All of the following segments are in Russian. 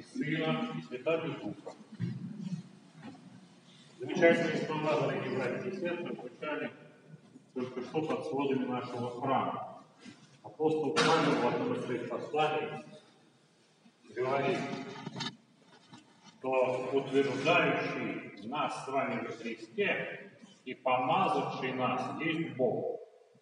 и Сына, и Святаго Духа. Замечательные слова, дорогие братья и сестры, звучали только что под сводами нашего храма. Апостол Павел в одном из своих посланий говорит, что утверждающий нас с вами во Христе и помазавший нас есть Бог,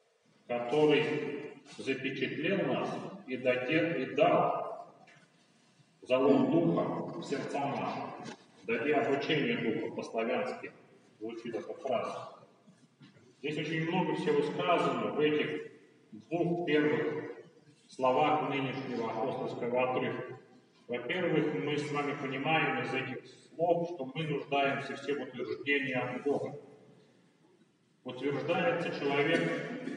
который запечатлел нас и дал залог Духа в сердца наши. Дади обучение Духа по-славянски, звучит эта фраза. Здесь очень много всего сказано в этих двух первых словах нынешнего апостольского отрывка. Во-первых, мы с вами понимаем из этих слов, что мы нуждаемся все в утверждении от Бога. Утверждается человек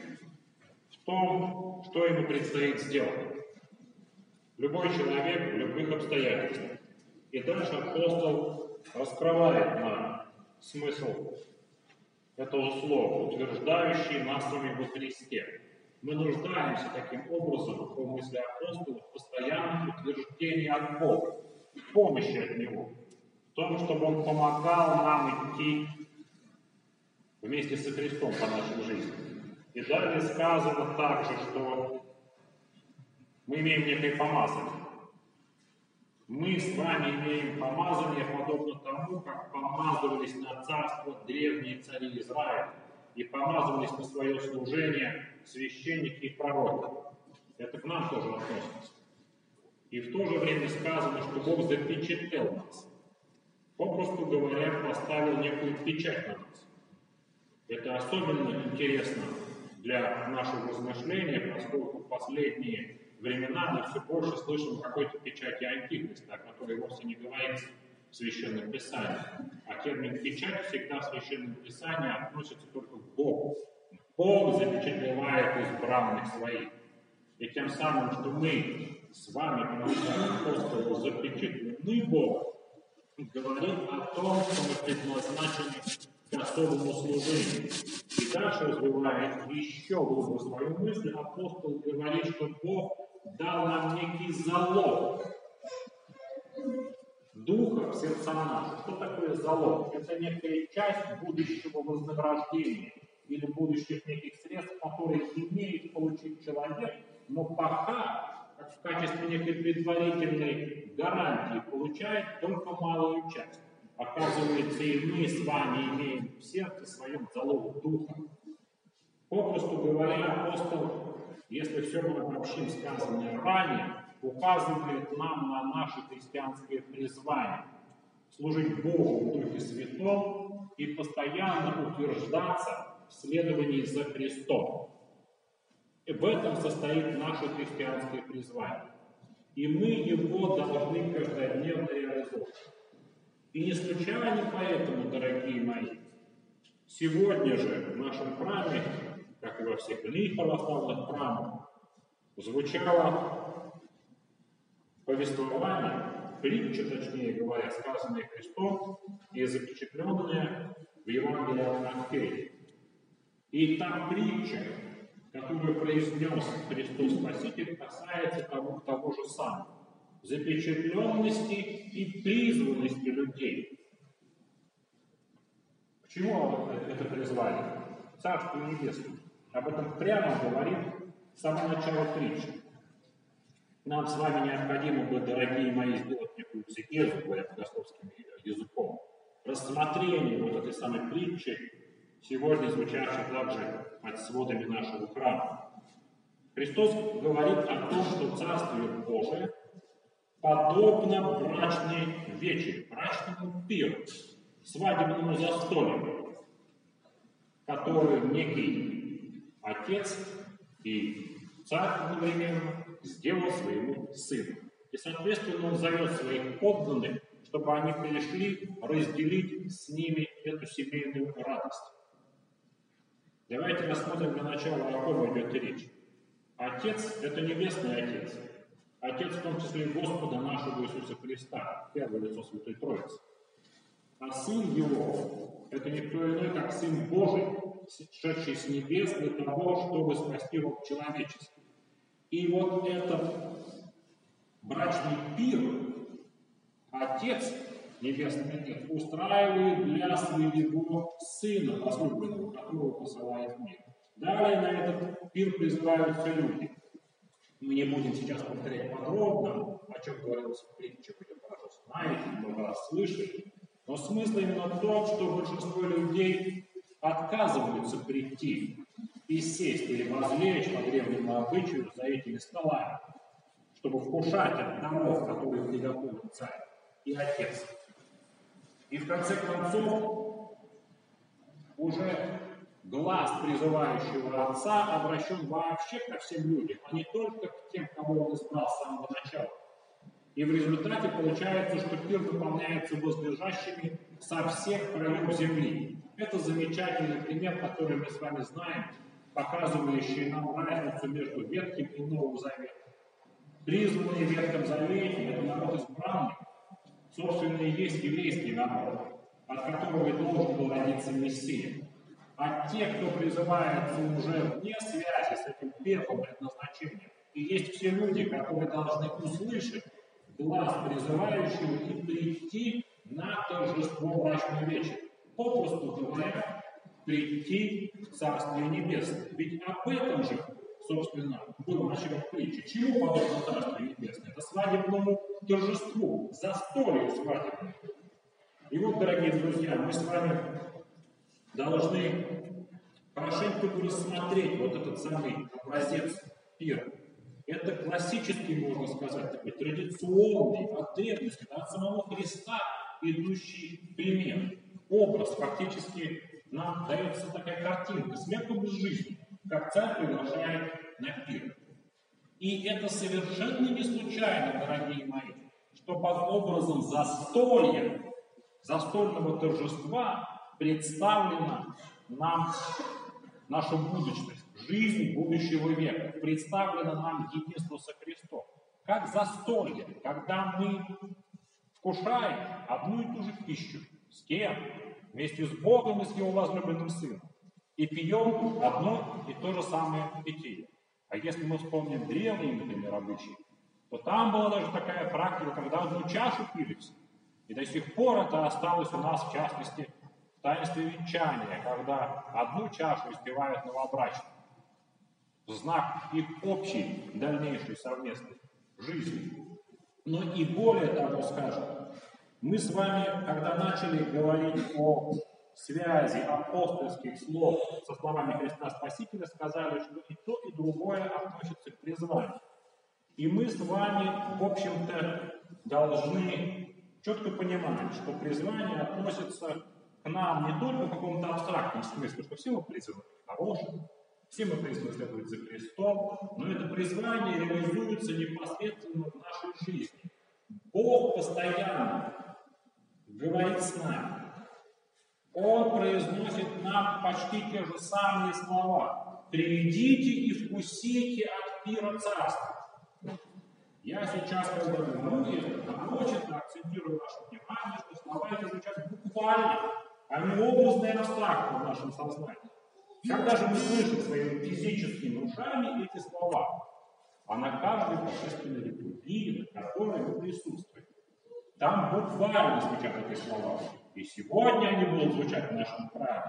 в том, что ему предстоит сделать. Любой человек в любых обстоятельствах. И дальше апостол раскрывает нам смысл этого слова, утверждающий нас с вами во Христе. Мы нуждаемся таким образом, по мысли апостола, в постоянном утверждении от Бога, в помощи от Него, в том, чтобы Он помогал нам идти вместе со Христом по нашей жизни. И далее сказано также, что мы имеем некое помазание. Мы с вами имеем помазание, подобно тому, как помазывались на царство древние цари Израиля и помазывались на свое служение священники и пророки. Это к нам тоже относится. И в то же время сказано, что Бог запечатлел нас. Попросту говоря, поставил некую печать на нас. Это особенно интересно для нашего размышления, поскольку в последние времена мы все больше слышим о какой-то печати антихриста, о которой вовсе не говорится в Священном Писании. А термин «печать» всегда в Священном Писании относится только к Богу. Бог запечатлевает избранных своих. И тем самым, что мы с вами, по апостолу, запечатлены Богом, говорит о том, что мы предназначены к особому служению. И дальше, развивая еще глубже свою мысль, апостол говорит, что Бог дал нам некий залог Духа в сердца наши. Что такое залог? Это некая часть будущего вознаграждения или будущих неких средств, которые имеет получить человек, но пока, как в качестве некой предварительной гарантии, получает только малую часть. Оказывается, и мы с вами имеем в сердце своем залог Духа. Попросту говоря, апостол, если все мы обобщим сказанное ранее, указывает нам на наше христианское призвание служить Богу в Духе Святом и постоянно утверждаться в следовании за Христом. И в этом состоит наше христианское призвание. И мы его должны каждодневно реализовывать. И не случайно поэтому, дорогие мои, сегодня же в нашем храме, как и во всех иных православных храмах, звучало повествование, притча, точнее говоря, сказанная Христом и запечатленная в Евангелии от Матфея. И та притча, которую произнес Христос Спаситель, касается того же самого. Запечатленности и призванности людей. К чему это призвание? Царство Небесное. Об этом прямо говорит само начало притчи. Нам с вами необходимо бы, дорогие мои, сделать некую цикезу, говоря богословским языком, рассмотрение вот этой самой притчи, сегодня звучащей также под сводами нашего храма. Христос говорит о том, что Царствие Божие подобно брачной вечере, брачному пиру, свадебному застолью, который некий отец и царь одновременно сделал своему сыну. И, соответственно, он зовет своих подданных, чтобы они пришли разделить с ними эту семейную радость. Давайте рассмотрим для начала, о ком идет речь. Отец – это небесный Отец. Отец, в том числе Господа нашего Иисуса Христа, первое лицо Святой Троицы. А Сын Его – это никто иной, как Сын Божий, шедший с небес для того, чтобы спасти род человеческий. И вот этот брачный пир, Отец, Небесный Отец, устраивает для своего Сына возлюбленного, которого посылает в мир. Далее на этот пир призываются люди. Мы не будем сейчас повторять подробно, о чем говорилось в притче, вы хорошо знаете, много раз слышали. Но смысл именно в том, что большинство людей отказываются прийти и сесть или возлечь по древнему обычаю за этими столами, чтобы вкушать от даров, которые приготовил царь и отец. И в конце концов уже глаз призывающего отца обращен вообще ко всем людям, а не только к тем, кого он избрал с самого начала. И в результате получается, что пир выполняется возлежащими со всех краев земли. Это замечательный пример, который мы с вами знаем, показывающий нам разницу между Ветхим и Новым Заветом. Призванный в Ветхом Завете – это народ избранный, собственно, и есть еврейский народ, от которого и должен был родиться Мессия. А те, кто призывается уже вне связи с этим первым предназначением, и есть все люди, которые должны услышать глаз призывающего и прийти на торжество брачный вечер. Попросту говоря, прийти в Царствие Небесное. Ведь об этом же, собственно, было начало притчи. Чему подобно Царствие Небесное? Это свадебному торжеству, застолью свадебному. И вот, дорогие друзья, мы с вами должны хорошенько рассмотреть вот этот самый образец пира. Это классический, можно сказать, такой традиционный, от древности, от самого Христа идущий пример. Образ, фактически, нам дается такая картинка, смертно без жизни, как царь приглашает на пир. И это совершенно не случайно, дорогие мои, что под образом застолья, застольного торжества представлена нам наша будущность, жизнь будущего века, представлено нам единство со Христом. Как застолье, когда мы вкушаем одну и ту же пищу. С кем? Вместе с Богом и с Его возлюбленным Сыном. И пьем одно и то же самое питье. А если мы вспомним древние, например, обычаи, то там была даже такая практика, когда одну чашу пили все. И до сих пор это осталось у нас, в частности, в таинстве венчания, когда одну чашу испевают новобрачные. В знак их общей дальнейшей совместной жизни. Но и более того, скажем, мы с вами, когда начали говорить о связи апостольских слов со словами Христа Спасителя, сказали, что и то, и другое относится к призванию. И мы с вами, в общем-то, должны четко понимать, что призвание относится к нам не только в каком-то абстрактном смысле, что все мы призваны к хорошему, все мы призваны следовать за Христом, но это призвание реализуется непосредственно в нашей жизни. Бог постоянно говорит с нами. Он произносит нам почти те же самые слова. «Придите и вкусите от пира царства». Я сейчас, когда говорю это, нарочно акцентирую ваше внимание, что слова эти звучат буквально, а не образно и абстрактно в нашем сознании. Когда же мы слышим своими физическими ушами эти слова? А на каждой божественной литургии, на которой мы присутствуем. Там буквально звучат эти слова. И сегодня они будут звучать в нашем храме.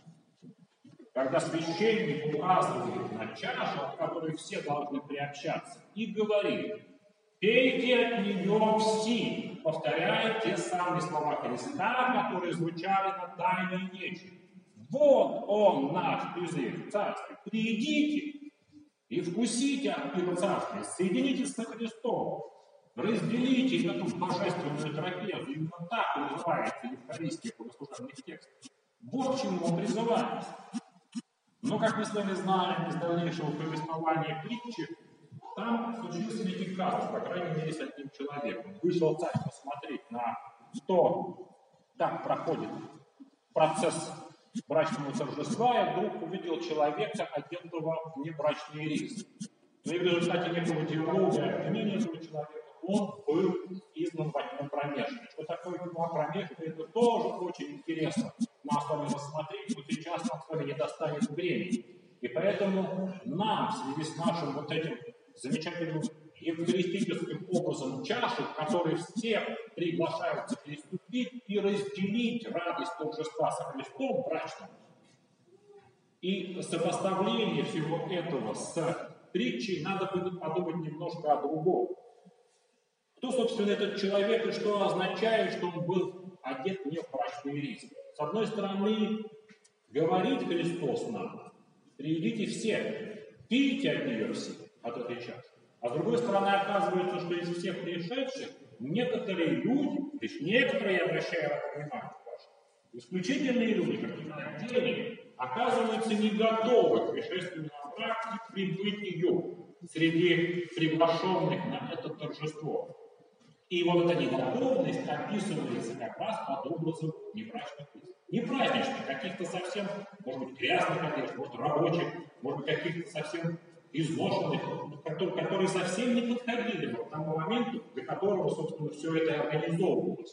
Когда священник указывает на чашу, от которой все должны приобщаться, и говорит: «Пейте от нее все», повторяя те самые слова Христа, которые звучали на Тайной Вечере. Вот он, наш призыв в Царстве. Придите и вкусите от пира Царствия, соединитесь со Христом, разделите эту божественную трапезу. Именно так и называется евхаристия в богослужебных текстах. Вот к чему мы призываемся. Но, как мы с вами знаем из дальнейшего повествования притчи, там случился некий казус, по крайней мере, с одним человеком. Вышел царь посмотреть на то, как проходит процесс брачного торжества, и вдруг увидел человека, одетого в небрачный рис. Но и в результате некого диалога и обвинения этого человека он был изгнан во тьму промежной. Что такое тьма промежная, это тоже очень интересно. Нам с вами рассмотреть, но сейчас нам с вами не достанет времени. И поэтому нам, в связи с нашим вот этим замечательным евхаристическим образом чашу, в которой все приглашаются переступить и разделить радость торжества со Христом брачным. И сопоставление всего этого с притчей надо будет подумать немножко о другом. Кто, собственно, этот человек и что означает, что он был одет не в брачный рис? С одной стороны, говорит Христос нам: приидите все, пейте от нее все, от этой чаши. А с другой стороны, оказывается, что из всех пришедших некоторые люди, то есть некоторые, я обращаю на внимание ваше, исключительные люди, какие-то отдельные, оказываются не готовы к пришествию на брак и к прибытию среди приглашенных на это торжество. И вот эта неготовность описывается как раз под образом небрачных лиц. Не праздничных, каких-то совсем, может быть, грязных одежд, может, рабочих, может быть, каких-то совсем изношенных, которые совсем не подходили к тому моменту, для которого, собственно, все это организовывалось.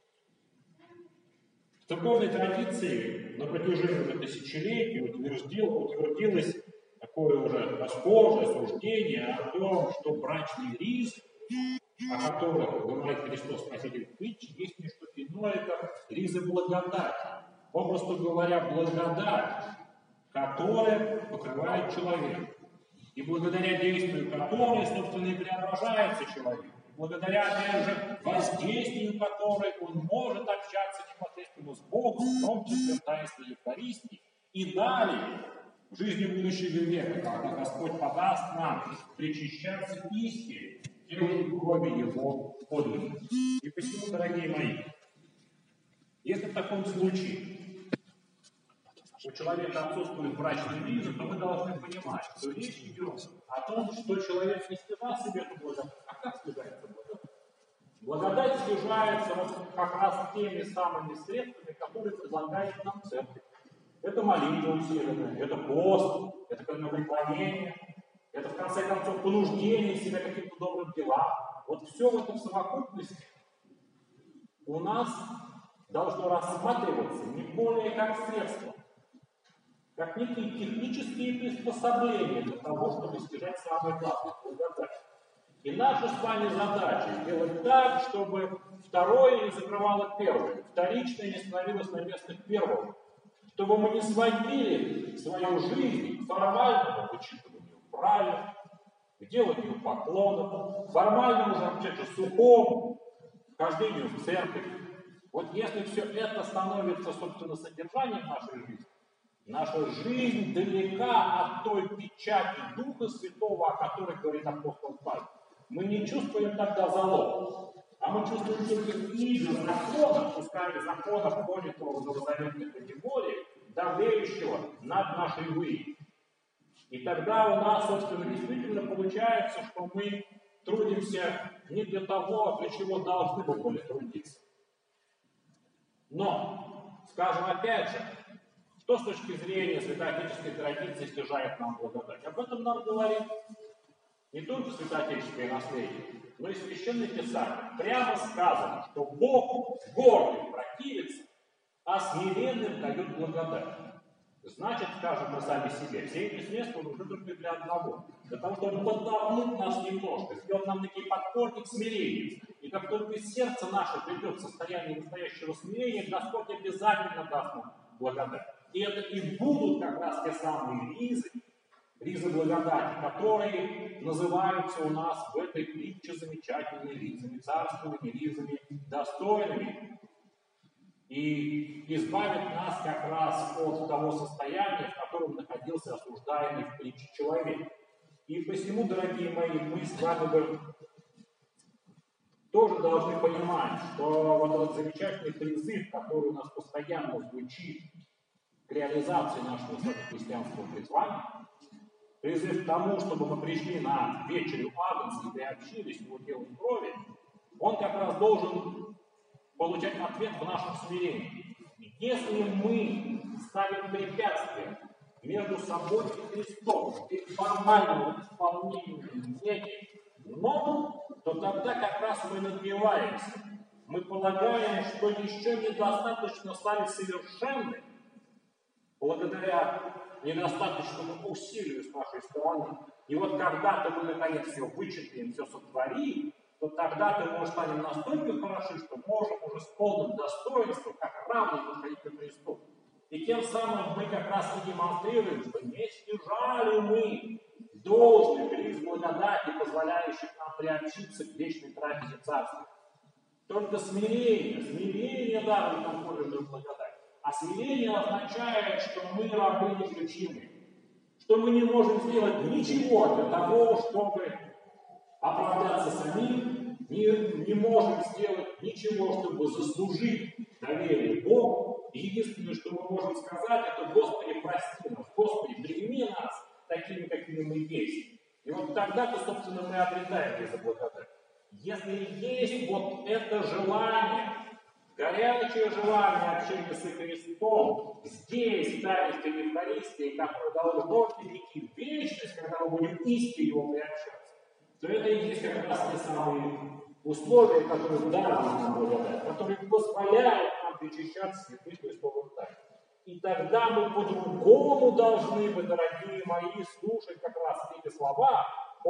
В церковной традиции на протяжении тысячелетий утвердилось такое уже расхожее суждение о том, что брачный рис, о которых говорит Христос Спаситель в притче, есть не что иное, как ризы благодати. Попросту говоря, благодать, которая покрывает человека. И благодаря действию которой, собственно, и преображается человек. Благодаря, опять же, воздействию которой он может общаться непосредственно с Богом, в том числе в таинстве Евхаристии. И далее, в жизни будущего века, когда Господь подаст нам причащаться истине, телу и крови Его подвига. И посему, дорогие мои, если в таком случае у человека отсутствует брачный ризы, то мы должны понимать, что речь идет о том, что человек не стяжал себе эту благодать. А как стяжается благодать? Благодать стяжается вот как раз теми самыми средствами, которые предлагает нам церковь. Это молитва усиленная, это пост, это преклонение, это, в конце концов, понуждение себя каким-то добрым делам. Вот все в этом совокупности у нас должно рассматриваться не более как средство, как некие технические приспособления для того, чтобы достижать самое главное – благодать. И наша с вами задача сделать так, чтобы второе не закрывало первое, вторичное не становилось на место первого, чтобы мы не сводили свою жизнь к формальному вычитыванию правил, к деланию поклонов, к формальному же, опять же, сухому хождению в церковь. Вот если все это становится, собственно, содержанием нашей жизни, наша жизнь далека от той печати Духа Святого, о которой говорит апостол Павел. Мы не чувствуем тогда залог, а мы чувствуем только иго закона, пускай закона понятого в новозаветной категории, давлеющего над нашей выей. И тогда у нас, собственно, действительно получается, что мы трудимся не для того, для чего должны бы были трудиться. Но, скажем опять же, что с точки зрения святоотеческой традиции стяжает нам благодать? Об этом нам говорит не только святоотеческое наследие, но и Священное Писание. Прямо сказано, что Бог гордым противится, а смиренным дает благодать. Значит, скажем мы сами себе, все эти средства нужны только для одного. Для того, чтобы подтолкнуть нас немножко, сделать нам такие подпорки к смирению. И как только сердце наше придет в состояние настоящего смирения, Господь обязательно даст нам благодать. И это и будут как раз те самые ризы благодати, которые называются у нас в этой притче замечательными ризами, царственными ризами, достойными. И избавит нас как раз от того состояния, в котором находился осуждаемый в притче человек. И посему, дорогие мои, мы с вами бы тоже должны понимать, что вот этот замечательный призыв, который у нас постоянно звучит к реализации нашего христианского призвания, призыв к тому, чтобы мы пришли на вечерю Агнца и приобщились его телу и крови, он как раз должен получать ответ в нашем смирении. Если мы ставим препятствия между собой и Христом, и формальному исполнению неких норм, то тогда как раз мы надмеваемся. Мы полагаем, что еще недостаточно стали совершенны благодаря недостаточному усилию с нашей стороны. И вот когда-то мы наконец все вычислим, все сотворим, то тогда мы станем настолько хороши, что можем уже с полным достоинством, как равный подходить ко Христу. И тем самым мы как раз и демонстрируем, что не стяжали мы должный приз благодати, позволяющий нам приобщиться к вечной трапезе Царства. Только смирение дарует нам подлинную благодать. А смирение означает, что мы рабы неизлечимые, что мы не можем сделать ничего для того, чтобы оправдаться самим, не можем сделать ничего, чтобы заслужить доверие Богу. И единственное, что мы можем сказать, это: Господи, прости нас, Господи, прими нас такими, какими мы есть. И вот тогда-то, собственно, мы обретаем эту благодать. Если есть вот это желание, горячее желание общения с Христом, здесь, в таинстве Евхаристии, которое должно перейти в вечность, когда мы будем истинно Его приобщаться, то это и есть как раз те самые условия, которые даруют нам благодать, которые позволяют нам причащаться святых Христовых тайн. И тогда мы по-другому должны бы, дорогие мои, слушать как раз эти слова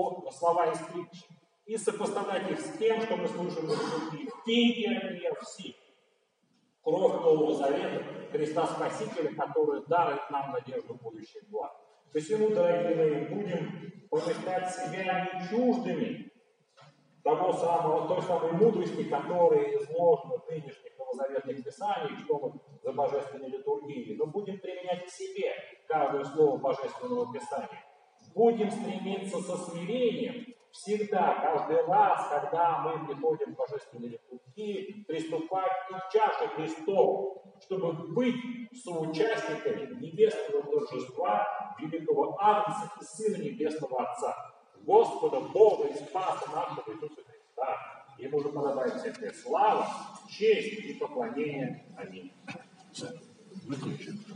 из притчи, и сопоставлять их с тем, что мы слушаем в других. Ты все. Кровь Нового Завета, Христа Спасителя, который дарит нам надежду будущих благ. Посему, дорогие мои, будем помещать себя не чуждыми той самой мудрости, которая изложена в нынешних новозаветных писаниях, что за божественной литургией, но будем применять к себе каждое слово божественного писания. Будем стремиться со смирением всегда, каждый раз, когда мы приходим к божественной литургии, приступать к чаше Христову, чтобы быть соучастниками небесного торжества великого Агнца и Сына Небесного Отца, Господа Бога и Спаса нашего Иисуса Христа. Ему же подобает всякая слава, честь и поклонение. Аминь.